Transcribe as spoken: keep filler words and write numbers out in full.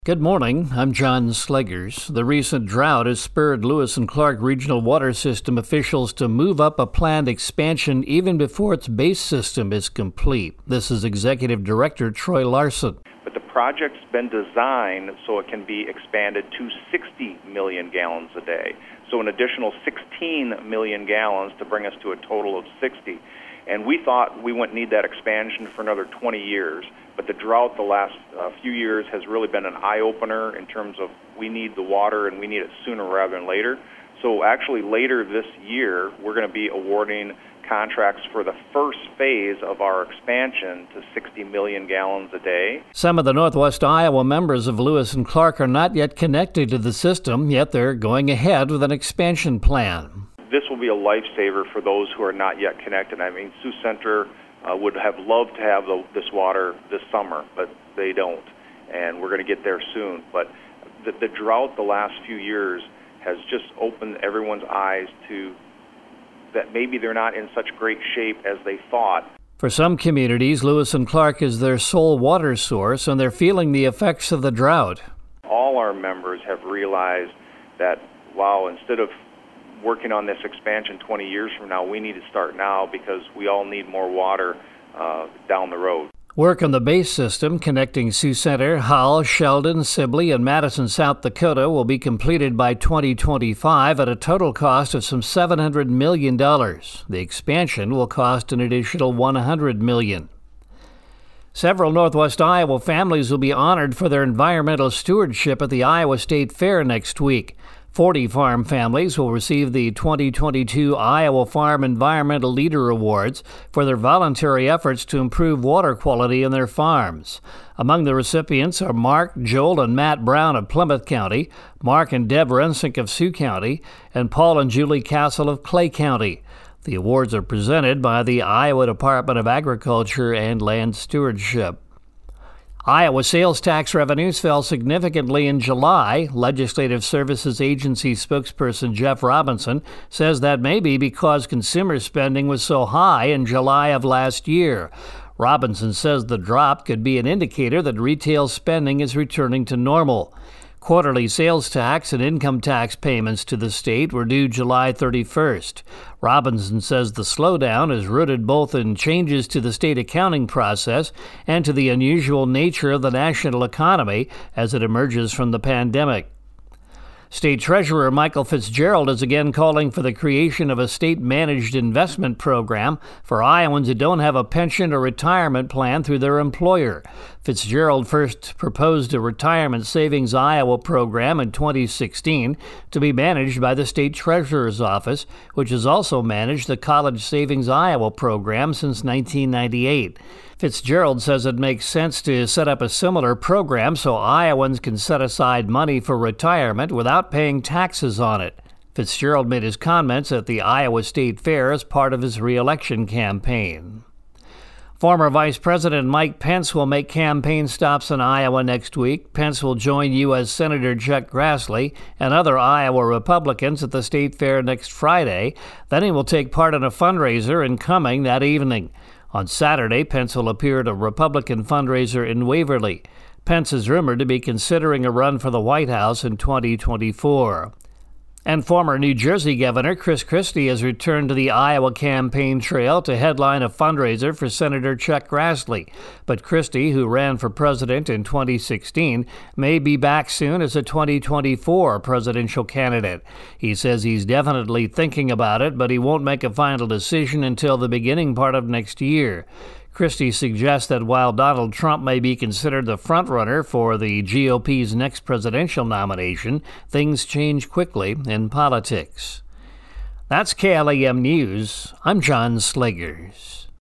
Good morning, I'm John Sleggers. The recent drought has spurred Lewis and Clark Regional Water System officials to move up a planned expansion even before its base system is complete. This is Executive Director Troy Larson. But the project's been designed so it can be expanded to sixty million gallons a day. So an additional sixteen million gallons to bring us to a total of sixty. And we thought we wouldn't need that expansion for another twenty years. But the drought the last uh, few years has really been an eye-opener in terms of we need the water and we need it sooner rather than later. So actually later this year, we're going to be awarding contracts for the first phase of our expansion to sixty million gallons a day. Some of the Northwest Iowa members of Lewis and Clark are not yet connected to the system, yet they're going ahead with an expansion plan. This will be a lifesaver for those who are not yet connected. I mean, Sioux Center uh, would have loved to have the, this water this summer, but they don't, and we're going to get there soon. But the, the drought the last few years has just opened everyone's eyes to that maybe they're not in such great shape as they thought. For some communities, Lewis and Clark is their sole water source, and they're feeling the effects of the drought. All our members have realized that, wow, instead of working on this expansion twenty years from now, we need to start now because we all need more water uh, down the road. Work on the base system connecting Sioux Center, Hull, Sheldon, Sibley, and Madison, South Dakota will be completed by twenty twenty-five at a total cost of some seven hundred million dollars. The expansion will cost an additional one hundred million dollars. Several Northwest Iowa families will be honored for their environmental stewardship at the Iowa State Fair next week. forty farm families will receive the twenty twenty-two Iowa Farm Environmental Leader Awards for their voluntary efforts to improve water quality in their farms. Among the recipients are Mark, Joel, and Matt Brown of Plymouth County, Mark and Deb Rensick of Sioux County, and Paul and Julie Castle of Clay County. The awards are presented by the Iowa Department of Agriculture and Land Stewardship. Iowa sales tax revenues fell significantly in July. Legislative Services Agency spokesperson Jeff Robinson says that may be because consumer spending was so high in July of last year. Robinson says the drop could be an indicator that retail spending is returning to normal. Quarterly sales tax and income tax payments to the state were due July thirty-first. Robinson says the slowdown is rooted both in changes to the state accounting process and to the unusual nature of the national economy as it emerges from the pandemic. State Treasurer Michael Fitzgerald is again calling for the creation of a state-managed investment program for Iowans who don't have a pension or retirement plan through their employer. Fitzgerald first proposed a Retirement Savings Iowa program in twenty sixteen to be managed by the State Treasurer's Office, which has also managed the College Savings Iowa program since nineteen ninety-eight. Fitzgerald says it makes sense to set up a similar program so Iowans can set aside money for retirement without paying taxes on it. Fitzgerald made his comments at the Iowa State Fair as part of his re-election campaign. Former Vice President Mike Pence will make campaign stops in Iowa next week. Pence will join U S Senator Chuck Grassley and other Iowa Republicans at the State Fair next Friday. Then he will take part in a fundraiser in Cumming that evening. On Saturday, Pence will appear at a Republican fundraiser in Waverly. Pence is rumored to be considering a run for the White House in twenty twenty-four. And former New Jersey Governor Chris Christie has returned to the Iowa campaign trail to headline a fundraiser for Senator Chuck Grassley. But Christie, who ran for president in twenty sixteen, may be back soon as a twenty twenty-four presidential candidate. He says he's definitely thinking about it, but he won't make a final decision until the beginning part of next year. Christie suggests that while Donald Trump may be considered the frontrunner for the G O P's next presidential nomination, things change quickly in politics. That's K L A M News. I'm John Sleggers.